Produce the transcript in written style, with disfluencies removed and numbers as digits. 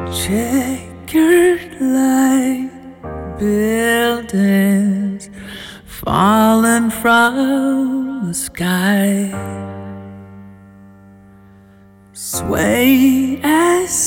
checkered light buildings falling from the sky sway as